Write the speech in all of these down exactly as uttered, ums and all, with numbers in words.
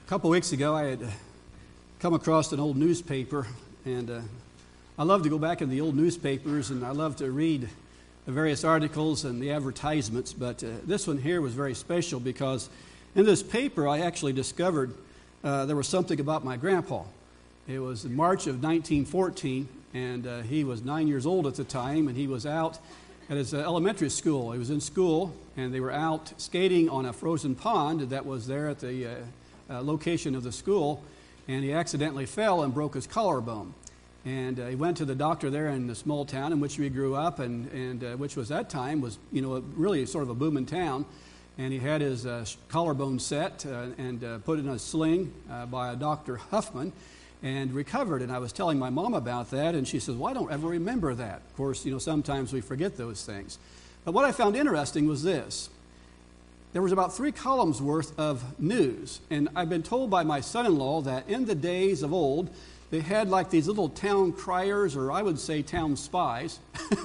A couple weeks ago, I had come across an old newspaper, and uh, I love to go back in the old newspapers, and I love to read the various articles and the advertisements, but uh, this one here was very special because in this paper I actually discovered uh, there was something about my grandpa. It was in March of nineteen fourteen, and uh, he was nine years old at the time, and he was out at his uh, elementary school. He was in school, and they were out skating on a frozen pond that was there at the uh, uh, location of the school, and he accidentally fell and broke his collarbone. And uh, he went to the doctor there in the small town in which we grew up, and, and uh, which was that time was, you know, really sort of a booming town. And he had his uh, collarbone set uh, and uh, put in a sling uh, by a Doctor Huffman and recovered. And I was telling my mom about that, and she says, well, I don't ever remember that. Of course, you know, sometimes we forget those things. But what I found interesting was this. There was about three columns worth of news. And I've been told by my son-in-law that in the days of old, they had like these little town criers, or I would say town spies,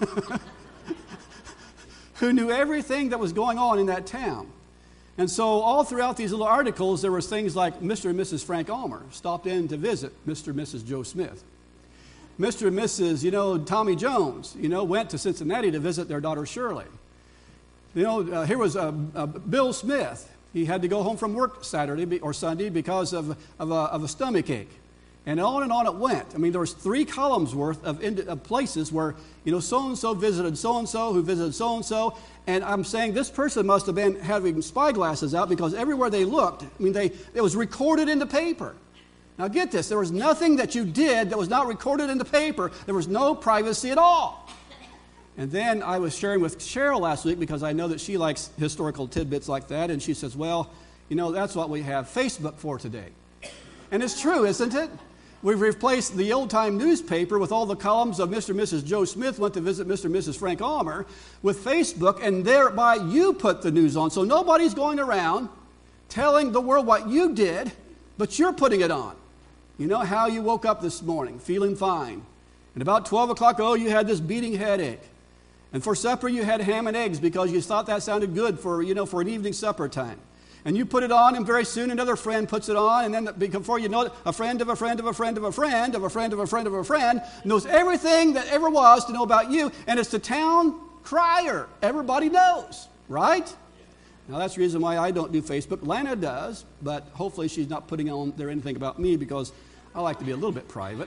who knew everything that was going on in that town. And so all throughout these little articles, there was things like Mister and Missus Frank Almer stopped in to visit Mister and Missus Joe Smith. Mister and Missus, you know, Tommy Jones, you know, went to Cincinnati to visit their daughter Shirley. You know, uh, here was uh, uh, Bill Smith. He had to go home from work Saturday be, or Sunday because of, of, a, of a stomach ache. And on and on it went. I mean, there was three columns worth of, ind- of places where, you know, so-and-so visited so-and-so who visited so-and-so. And I'm saying this person must have been having spyglasses out because everywhere they looked, I mean, they it was recorded in the paper. Now get this, there was nothing that you did that was not recorded in the paper. There was no privacy at all. And then I was sharing with Cheryl last week because I know that she likes historical tidbits like that. And she says, well, you know, that's what we have Facebook for today. And it's true, isn't it? We've replaced the old-time newspaper with all the columns of Mister and Missus Joe Smith went to visit Mister and Missus Frank Almer with Facebook, and thereby you put the news on. So nobody's going around telling the world what you did, but you're putting it on. You know how you woke up this morning, feeling fine. And about twelve o'clock, oh, you had this beating headache. And for supper, you had ham and eggs because you thought that sounded good for, you know, for an evening supper time. And you put it on, and very soon another friend puts it on, and then before you know it, a friend of a friend of a friend of a friend of a friend of a friend of a friend knows everything that ever was to know about you, and it's the town crier. Everybody knows, right? Now, that's the reason why I don't do Facebook. Lana does, but hopefully she's not putting on there anything about me because I like to be a little bit private.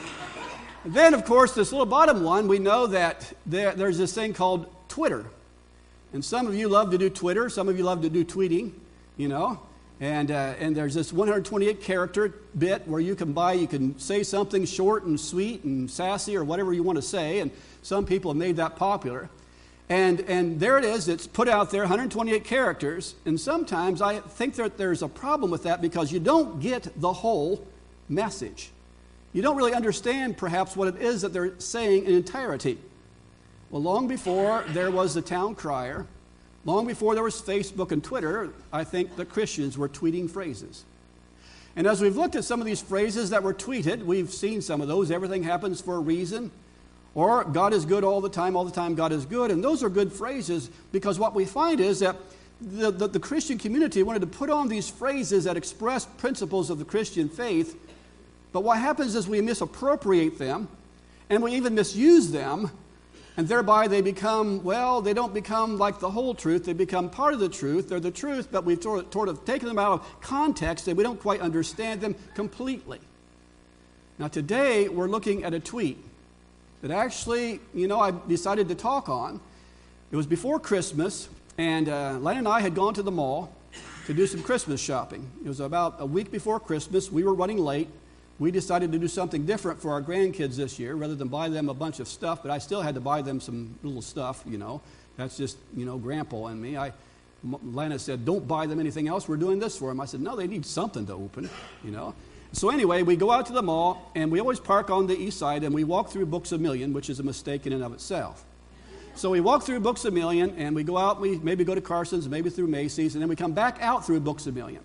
And then, of course, this little bottom one, we know that there, there's this thing called Twitter. And some of you love to do Twitter. Some of you love to do tweeting. You know, and uh, and there's this one hundred twenty-eight character bit where you can buy, you can say something short and sweet and sassy or whatever you want to say, and some people have made that popular. And and there it is, it's put out there, one hundred twenty-eight characters, and sometimes I think that there's a problem with that because you don't get the whole message. You don't really understand perhaps what it is that they're saying in entirety. Well, long before there was the town crier, long before there was Facebook and Twitter, I think the Christians were tweeting phrases. And as we've looked at some of these phrases that were tweeted, we've seen some of those. Everything happens for a reason. Or God is good all the time, all the time God is good. And those are good phrases because what we find is that the, the, the Christian community wanted to put on these phrases that express principles of the Christian faith. But what happens is we misappropriate them and we even misuse them. And thereby they become, well, they don't become like the whole truth. They become part of the truth. They're the truth, but we've sort of taken them out of context and we don't quite understand them completely. Now today we're looking at a tweet that actually, you know, I decided to talk on. It was before Christmas, and uh, Lana and I had gone to the mall to do some Christmas shopping. It was about a week before Christmas. We were running late. We decided to do something different for our grandkids this year rather than buy them a bunch of stuff, but I still had to buy them some little stuff, you know. That's just, you know, Grandpa and me. I, Lana said, don't buy them anything else. We're doing this for them. I said, no, they need something to open, you know. So anyway, we go out to the mall, and we always park on the east side, and we walk through Books A Million, which is a mistake in and of itself. So we walk through Books A Million, and we go out, we maybe go to Carson's, maybe through Macy's, and then we come back out through Books A Million.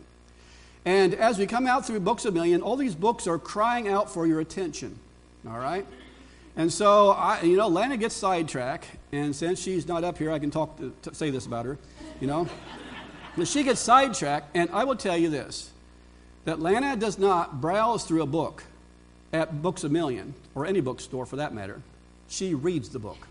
And as we come out through Books A Million, all these books are crying out for your attention, all right? And so, I, you know, Lana gets sidetracked, and since she's not up here, I can talk to, to say this about her, you know. But she gets sidetracked, and I will tell you this. that Lana does not browse through a book at Books A Million, or any bookstore for that matter. She reads the book.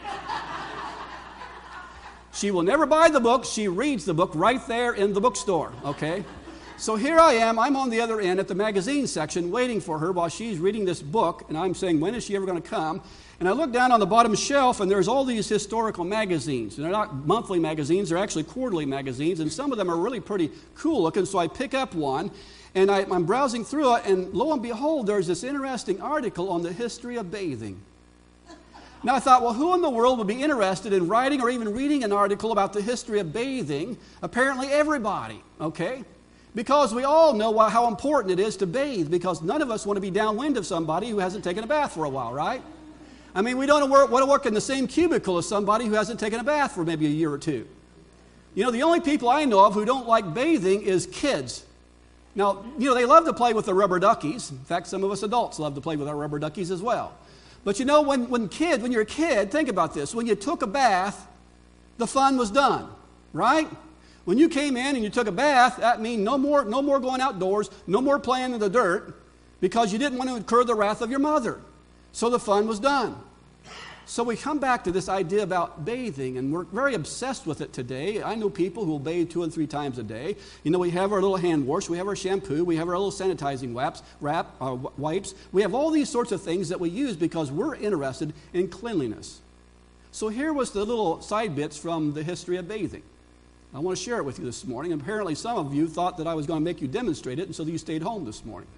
She will never buy the book. She reads the book right there in the bookstore, okay? So here I am. I'm on the other end at the magazine section waiting for her while she's reading this book, and I'm saying, when is she ever going to come? And I look down on the bottom shelf, and there's all these historical magazines. And they're not monthly magazines. They're actually quarterly magazines, and some of them are really pretty cool looking. So I pick up one, and I, I'm browsing through it, and lo and behold, there's this interesting article on the history of bathing. Now I thought, well, who in the world would be interested in writing or even reading an article about the history of bathing? Apparently everybody, okay? Because we all know how important it is to bathe, because none of us want to be downwind of somebody who hasn't taken a bath for a while, right? I mean, we don't want to work in the same cubicle as somebody who hasn't taken a bath for maybe a year or two. You know, the only people I know of who don't like bathing is kids. Now, you know, they love to play with the rubber duckies. In fact, some of us adults love to play with our rubber duckies as well. But you know, when, when, kid, when you're a kid, think about this. When you took a bath, the fun was done, right? When you came in and you took a bath, that means no more, no more going outdoors, no more playing in the dirt, because you didn't want to incur the wrath of your mother. So the fun was done. So we come back to this idea about bathing, and we're very obsessed with it today. I know people who will bathe two and three times a day. You know, we have our little hand wash, we have our shampoo, we have our little sanitizing wipes, wrap, uh, wipes. We have all these sorts of things that we use because we're interested in cleanliness. So here was the little side bits from the history of bathing. I want to share it with you this morning. Apparently some of you thought that I was going to make you demonstrate it, and so you stayed home this morning.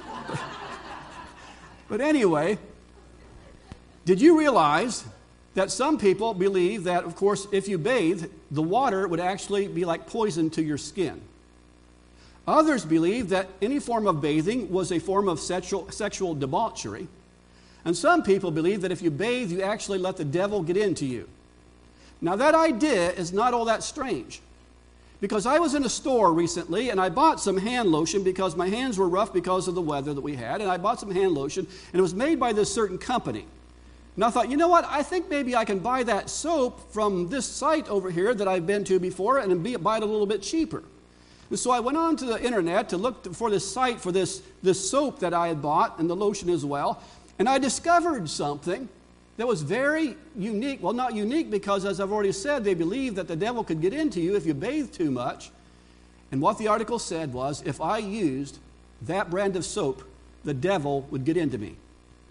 But anyway, did you realize that some people believe that, of course, if you bathe, the water would actually be like poison to your skin? Others believe that any form of bathing was a form of sexual, sexual debauchery. And some people believe that if you bathe, you actually let the devil get into you. Now, that idea is not all that strange. Because I was in a store recently, and I bought some hand lotion because my hands were rough because of the weather that we had, and I bought some hand lotion, and it was made by this certain company. And I thought, you know what, I think maybe I can buy that soap from this site over here that I've been to before and be, buy it a little bit cheaper. And so I went on to the internet to look for this site for this, this soap that I had bought, and the lotion as well, and I discovered something that was very unique. Well, not unique because, as I've already said, they believe that the devil could get into you if you bathe too much. And what the article said was, if I used that brand of soap, the devil would get into me.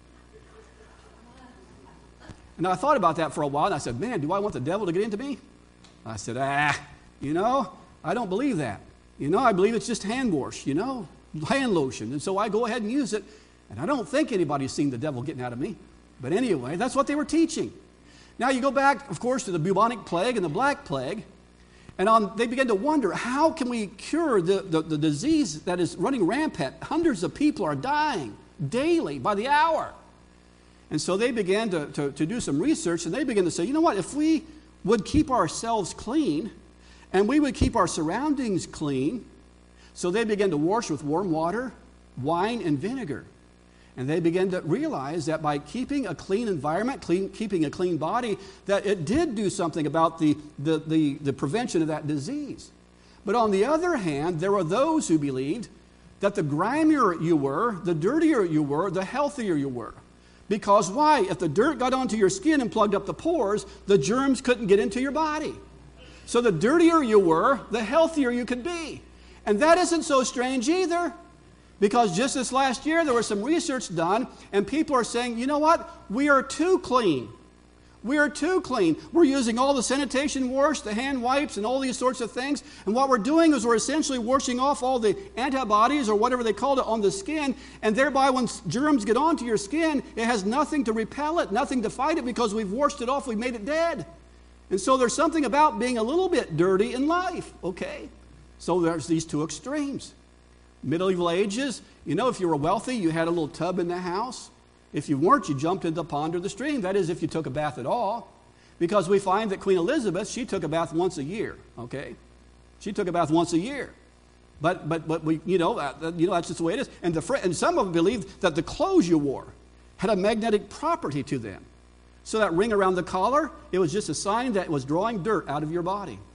And I thought about that for a while, and I said, man, do I want the devil to get into me? I said, ah, you know, I don't believe that. You know, I believe it's just hand wash, you know, hand lotion. And so I go ahead and use it, and I don't think anybody's seen the devil getting out of me. But anyway, that's what they were teaching. Now you go back, of course, to the bubonic plague and the black plague, and on, they began to wonder, how can we cure the, the, the disease that is running rampant? Hundreds of people are dying daily by the hour. And so they began to, to, to do some research, and they began to say, you know what, if we would keep ourselves clean, and we would keep our surroundings clean, so they began to wash with warm water, wine, and vinegar. And they began to realize that by keeping a clean environment, clean, keeping a clean body, that it did do something about the, the, the, the prevention of that disease. But on the other hand, there were those who believed that the grimier you were, the dirtier you were, the healthier you were. Because why? If the dirt got onto your skin and plugged up the pores, the germs couldn't get into your body. So the dirtier you were, the healthier you could be. And that isn't so strange either. Because just this last year, there was some research done, and people are saying, you know what? We are too clean. We are too clean. We're using all the sanitation wash, the hand wipes, and all these sorts of things. And what we're doing is we're essentially washing off all the antibodies or whatever they called it on the skin. And thereby, when germs get onto your skin, it has nothing to repel it, nothing to fight it, because we've washed it off, we've made it dead. And so there's something about being a little bit dirty in life, okay? So there's these two extremes. Medieval ages, you know, if you were wealthy, you had a little tub in the house. If you weren't, you jumped into the pond or the stream. That is, if you took a bath at all. Because we find that Queen Elizabeth, she took a bath once a year, okay? She took a bath once a year. But, but, but we, you know, uh, you know, that's just the way it is. And, the, and some of them believed that the clothes you wore had a magnetic property to them. So that ring around the collar, it was just a sign that it was drawing dirt out of your body.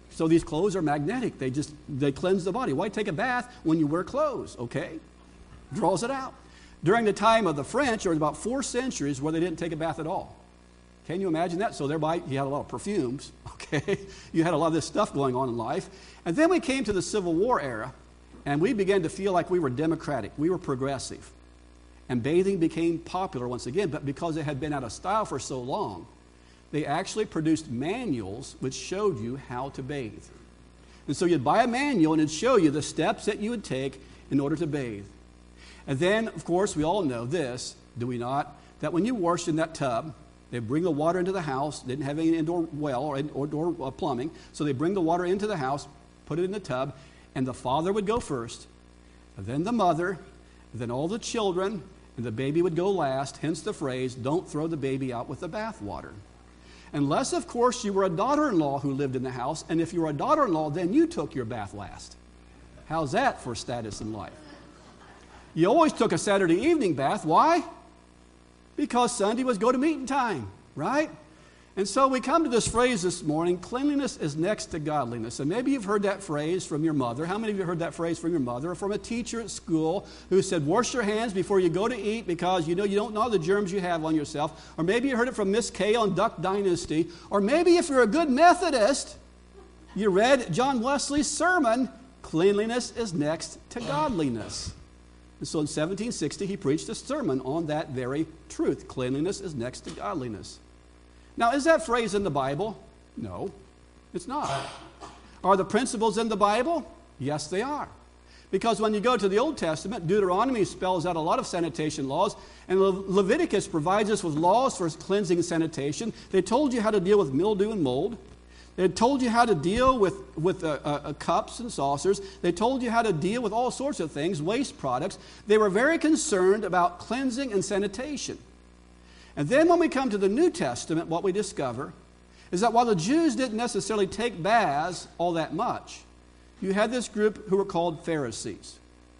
So these clothes are magnetic. They just, they cleanse the body. Why take a bath when you wear clothes, okay? Draws it out. During the time of the French, there was about four centuries where they didn't take a bath at all. Can you imagine that? So thereby, you had a lot of perfumes, okay? You had a lot of this stuff going on in life. And then we came to the Civil War era, and we began to feel like we were democratic. We were progressive. And bathing became popular once again, but because it had been out of style for so long, they actually produced manuals which showed you how to bathe. And so you'd buy a manual and it'd show you the steps that you would take in order to bathe. And then, of course, we all know this, do we not? That when you washed in that tub, they bring the water into the house, didn't have any indoor well or indoor uh, plumbing, so they bring the water into the house, put it in the tub, and the father would go first, and then the mother, and then all the children, and the baby would go last, hence the phrase, don't throw the baby out with the bathwater. Unless, of course, you were a daughter-in-law who lived in the house, and if you were a daughter-in-law, then you took your bath last. How's that for status in life? You always took a Saturday evening bath. Why? Because Sunday was go-to-meeting time, right? And so we come to this phrase this morning, cleanliness is next to godliness. And maybe you've heard that phrase from your mother. How many of you heard that phrase from your mother or from a teacher at school who said, wash your hands before you go to eat because you know you don't know the germs you have on yourself? Or maybe you heard it from Miss Kay on Duck Dynasty. Or maybe if you're a good Methodist, you read John Wesley's sermon, cleanliness is next to godliness. And so in seventeen sixty, he preached a sermon on that very truth. Cleanliness is next to godliness. Now, is that phrase in the Bible? No, it's not. Are the principles in the Bible? Yes, they are. Because when you go to the Old Testament, Deuteronomy spells out a lot of sanitation laws, and Le- Leviticus provides us with laws for cleansing and sanitation. They told you how to deal with mildew and mold. They told you how to deal with, with uh, uh, cups and saucers. They told you how to deal with all sorts of things, waste products. They were very concerned about cleansing and sanitation. And then when we come to the New Testament, what we discover is that while the Jews didn't necessarily take baths all that much, you had this group who were called Pharisees.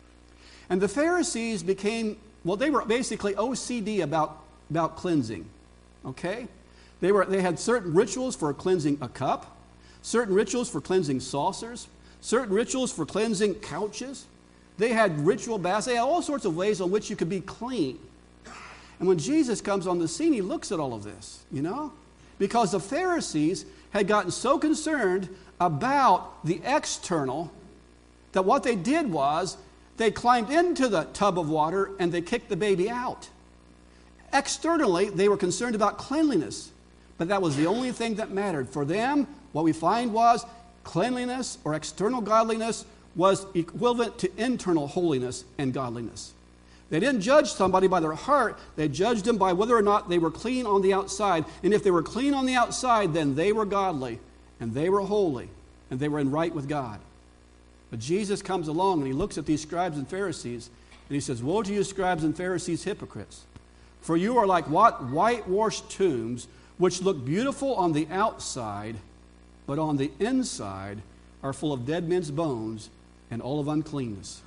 And the Pharisees became, well, they were basically O C D about, about cleansing, okay? They, were, they had certain rituals for cleansing a cup, certain rituals for cleansing saucers, certain rituals for cleansing couches. They had ritual baths. They had all sorts of ways on which you could be clean. And when Jesus comes on the scene, he looks at all of this, you know? Because the Pharisees had gotten so concerned about the external that what they did was they climbed into the tub of water and they kicked the baby out. Externally, they were concerned about cleanliness, but that was the only thing that mattered. For them, what we find was cleanliness or external godliness was equivalent to internal holiness and godliness. They didn't judge somebody by their heart. They judged them by whether or not they were clean on the outside. And if they were clean on the outside, then they were godly, and they were holy, and they were in right with God. But Jesus comes along, and he looks at these scribes and Pharisees, and he says, woe to you, scribes and Pharisees, hypocrites! For you are like what? Whitewashed tombs, which look beautiful on the outside, but on the inside are full of dead men's bones and all of uncleanness.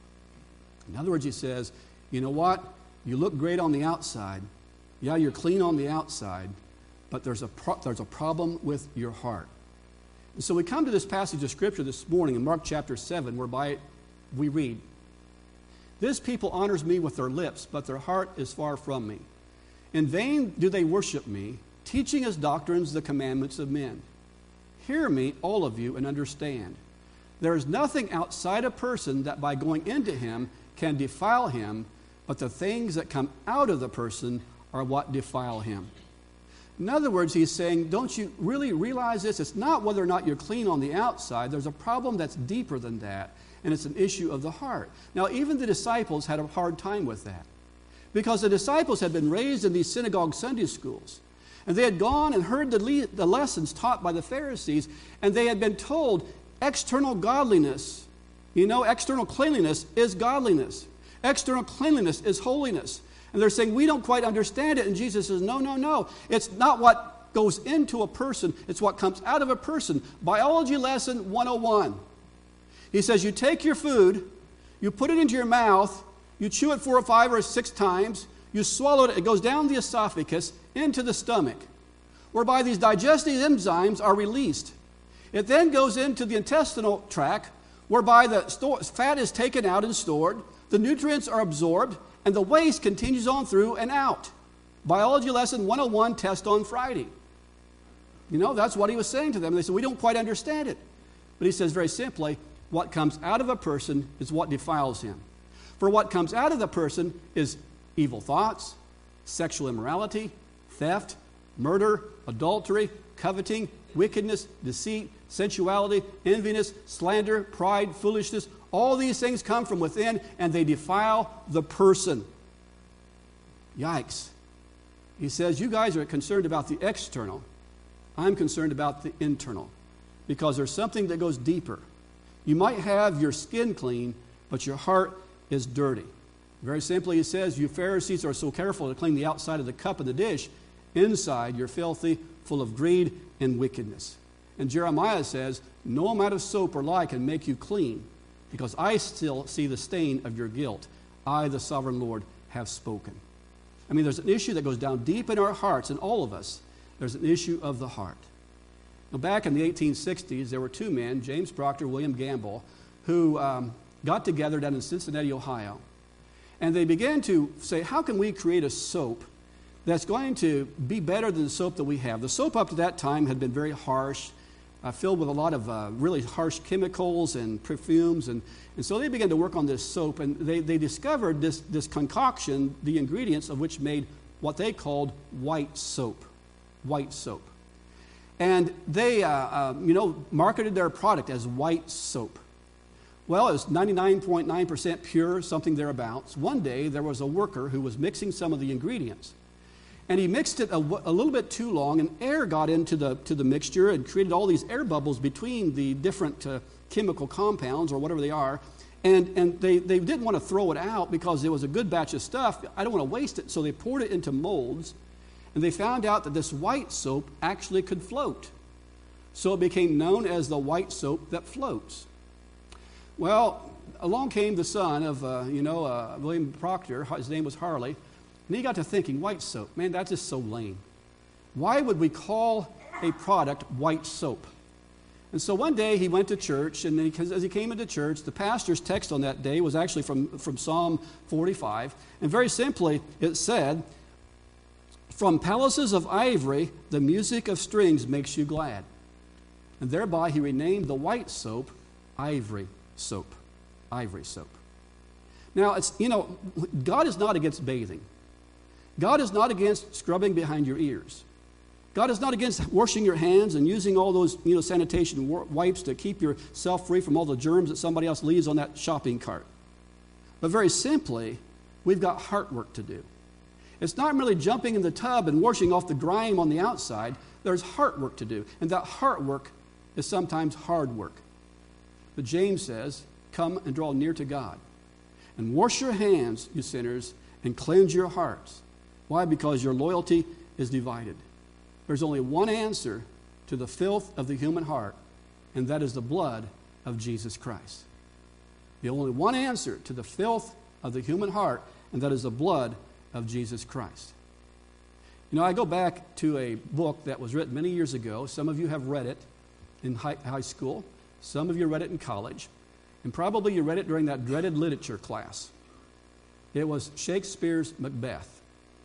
In other words, he says, you know what? You look great on the outside. Yeah, you're clean on the outside, but there's a pro- there's a problem with your heart. And so we come to this passage of Scripture this morning in Mark chapter seven, whereby we read, this people honors me with their lips, but their heart is far from me. In vain do they worship me, teaching as doctrines the commandments of men. Hear me, all of you, and understand. There is nothing outside a person that by going into him can defile him, but the things that come out of the person are what defile him. In other words, he's saying, don't you really realize this? It's not whether or not you're clean on the outside. There's a problem that's deeper than that, and it's an issue of the heart. Now, even the disciples had a hard time with that, because the disciples had been raised in these synagogue Sunday schools, and they had gone and heard the, le- the lessons taught by the Pharisees, and they had been told external godliness, you know, external cleanliness is godliness. External cleanliness is holiness. And they're saying, we don't quite understand it. And Jesus says, no, no, no. It's not what goes into a person. It's what comes out of a person. Biology lesson one oh one. He says, you take your food, you put it into your mouth, you chew it four or five or six times, you swallow it, it goes down the esophagus into the stomach, whereby these digestive enzymes are released. It then goes into the intestinal tract, whereby the store, fat is taken out and stored, the nutrients are absorbed, and the waste continues on through and out. Biology lesson one oh one, test on Friday. You know, that's what he was saying to them. They said, we don't quite understand it. But he says very simply, what comes out of a person is what defiles him. For what comes out of the person is evil thoughts, sexual immorality, theft, murder, adultery, coveting, wickedness, deceit, sensuality, enviness, slander, pride, foolishness. All these things come from within, and they defile the person. Yikes. He says, you guys are concerned about the external. I'm concerned about the internal, because there's something that goes deeper. You might have your skin clean, but your heart is dirty. Very simply, he says, you Pharisees are so careful to clean the outside of the cup and the dish. Inside, you're filthy, full of greed and wickedness. And Jeremiah says, no amount of soap or lye can make you clean, because I still see the stain of your guilt. I, the sovereign Lord, have spoken. I mean, there's an issue that goes down deep in our hearts, in all of us. There's an issue of the heart. Now, back in the eighteen sixties, there were two men, James Proctor, William Gamble, who um, got together down in Cincinnati, Ohio. And they began to say, how can we create a soap that's going to be better than the soap that we have? The soap up to that time had been very harsh, uh, filled with a lot of uh, really harsh chemicals and perfumes. And, and so they began to work on this soap, and they, they discovered this, this concoction, the ingredients of which made what they called white soap. White soap. And they, uh, uh, you know, marketed their product as white soap. Well, it was ninety-nine point nine percent pure, something thereabouts. One day, there was a worker who was mixing some of the ingredients. And he mixed it a, a little bit too long, and air got into the, to the mixture and created all these air bubbles between the different uh, chemical compounds, or whatever they are. And, and they, they didn't want to throw it out because it was a good batch of stuff. I don't want to waste it, so they poured it into molds. And they found out that this white soap actually could float. So it became known as the white soap that floats. Well, along came the son of, uh, you know, uh, William Proctor. His name was Harley. And he got to thinking, white soap, man, that's just so lame. Why would we call a product white soap? And so one day he went to church, and he, as he came into church, the pastor's text on that day was actually from, from Psalm forty-five. And very simply, it said, from palaces of ivory, the music of strings makes you glad. And thereby he renamed the white soap ivory soap. Ivory soap. Now, it's, you know, God is not against bathing. God is not against scrubbing behind your ears. God is not against washing your hands and using all those, you know, sanitation wipes to keep yourself free from all the germs that somebody else leaves on that shopping cart. But very simply, we've got heart work to do. It's not merely jumping in the tub and washing off the grime on the outside. There's heart work to do. And that heart work is sometimes hard work. But James says, come and draw near to God. And wash your hands, you sinners, and cleanse your hearts. Why? Because your loyalty is divided. There's only one answer to the filth of the human heart, and that is the blood of Jesus Christ. The only one answer to the filth of the human heart, and that is the blood of Jesus Christ. You know, I go back to a book that was written many years ago. Some of you have read it in high, high school. Some of you read it in college. And probably you read it during that dreaded literature class. It was Shakespeare's Macbeth.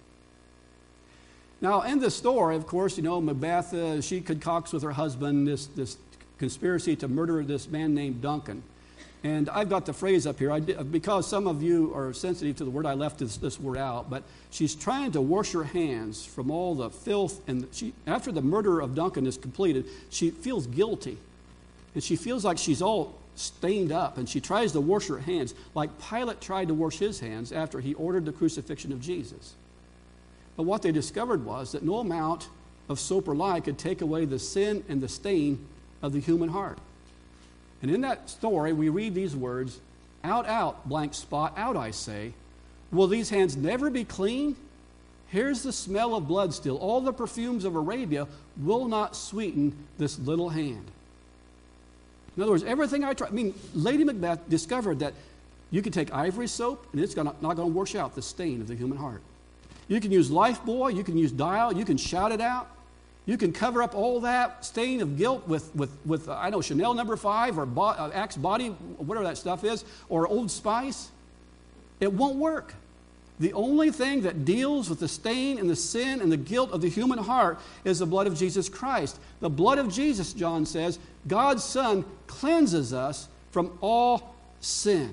Now, in this story, of course, you know, Macbeth, uh, she concocts with her husband this, this conspiracy to murder this man named Duncan. And I've got the phrase up here, I did, because some of you are sensitive to the word, I left this, this word out, but she's trying to wash her hands from all the filth, and she, after the murder of Duncan is completed, she feels guilty. And she feels like she's all stained up, and she tries to wash her hands, like Pilate tried to wash his hands after he ordered the crucifixion of Jesus. But what they discovered was that no amount of soap or lye could take away the sin and the stain of the human heart. And in that story, we read these words, out, out, blank spot, out, I say. Will these hands never be clean? Here's the smell of blood still. All the perfumes of Arabia will not sweeten this little hand. In other words, everything I try, I mean, Lady Macbeth discovered that you can take ivory soap, and it's gonna, not going to wash out the stain of the human heart. You can use Lifebuoy, you can use Dial, you can shout it out. You can cover up all that stain of guilt with, with, with uh, I know, Chanel number five or bo- uh, Axe body, whatever that stuff is, or Old Spice. It won't work. The only thing that deals with the stain and the sin and the guilt of the human heart is the blood of Jesus Christ. The blood of Jesus, John says, God's Son cleanses us from all sin.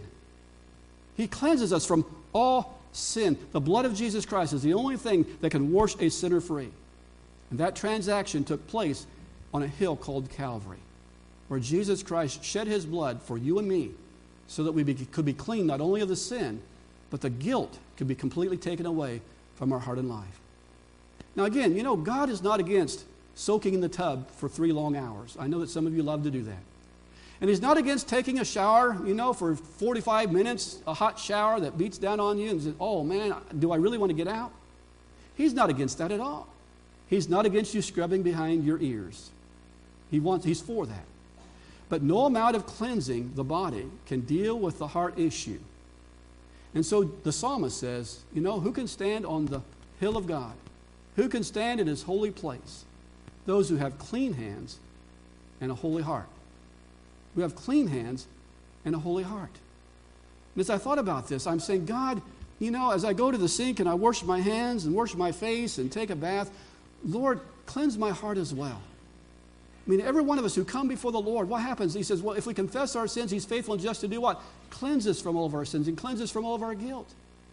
He cleanses us from all sin. The blood of Jesus Christ is the only thing that can wash a sinner free. And that transaction took place on a hill called Calvary, where Jesus Christ shed his blood for you and me so that we be, could be clean not only of the sin, but the guilt could be completely taken away from our heart and life. Now again, you know, God is not against soaking in the tub for three long hours. I know that some of you love to do that. And he's not against taking a shower, you know, for forty-five minutes, a hot shower that beats down on you and says, oh man, do I really want to get out? He's not against that at all. He's not against you scrubbing behind your ears. He wants, he's for that. But no amount of cleansing the body can deal with the heart issue. And so the psalmist says, you know, who can stand on the hill of God? Who can stand in his holy place? Those who have clean hands and a holy heart. Who have clean hands and a holy heart. And as I thought about this, I'm saying, God, you know, as I go to the sink and I wash my hands and wash my face and take a bath, Lord, cleanse my heart as well. I mean, every one of us who come before the Lord, what happens? He says, well, if we confess our sins, he's faithful and just to do what? Cleanse us from all of our sins and cleanse us from all of our guilt.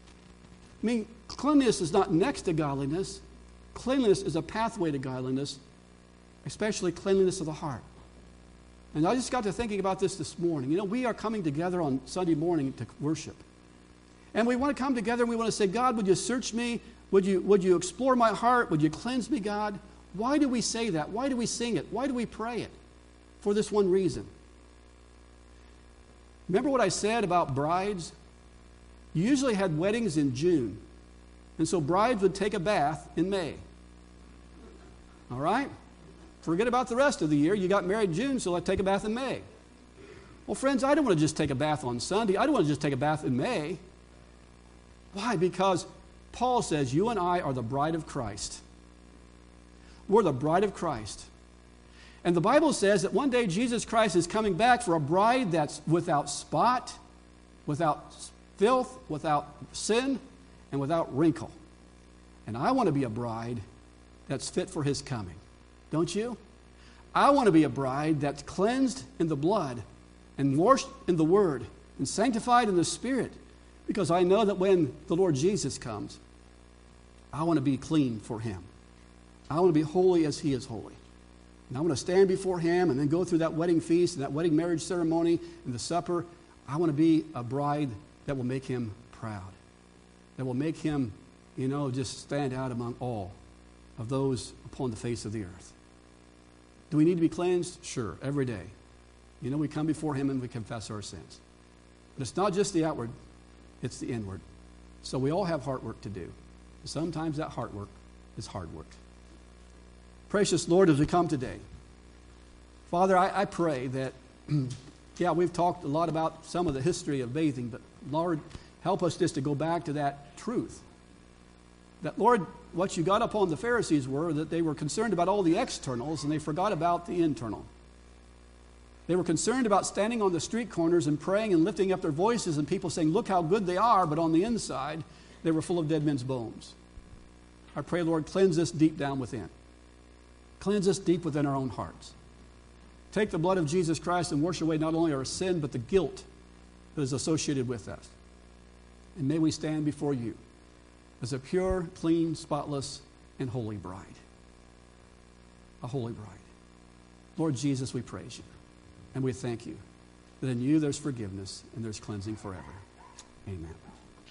I mean, cleanliness is not next to godliness. Cleanliness is a pathway to godliness, especially cleanliness of the heart. And I just got to thinking about this this morning. You know, we are coming together on Sunday morning to worship. And we want to come together and we want to say, God, would you search me? Would you, would you explore my heart? Would you cleanse me, God? Why do we say that? Why do we sing it? Why do we pray it? For this one reason. Remember what I said about brides? You usually had weddings in June. And so brides would take a bath in May. All right? Forget about the rest of the year. You got married in June, so let's take a bath in May. Well, friends, I don't want to just take a bath on Sunday. I don't want to just take a bath in May. Why? Because Paul says you and I are the bride of Christ. We're the bride of Christ. And the Bible says that one day Jesus Christ is coming back for a bride that's without spot, without filth, without sin, and without wrinkle. And I want to be a bride that's fit for his coming. Don't you? I want to be a bride that's cleansed in the blood and washed in the Word and sanctified in the Spirit, because I know that when the Lord Jesus comes, I want to be clean for him. I want to be holy as he is holy. And I want to stand before him and then go through that wedding feast and that wedding marriage ceremony and the supper. I want to be a bride that will make him proud, that will make him, you know, just stand out among all of those upon the face of the earth. Do we need to be cleansed? Sure, every day. You know, we come before him and we confess our sins. But it's not just the outward, it's the inward. So we all have heart work to do. Sometimes that heart work is hard work. Precious Lord, as we come today, Father, I, I pray that, yeah, we've talked a lot about some of the history of bathing, but Lord, help us just to go back to that truth. That, Lord, what you got upon the Pharisees were that they were concerned about all the externals and they forgot about the internal. They were concerned about standing on the street corners and praying and lifting up their voices and people saying, look how good they are, but on the inside, they were full of dead men's bones. I pray, Lord, cleanse us deep down within. Cleanse us deep within our own hearts. Take the blood of Jesus Christ and wash away not only our sin, but the guilt that is associated with us. And may we stand before you as a pure, clean, spotless, and holy bride. A holy bride. Lord Jesus, we praise you. And we thank you that in you there's forgiveness and there's cleansing forever. Amen.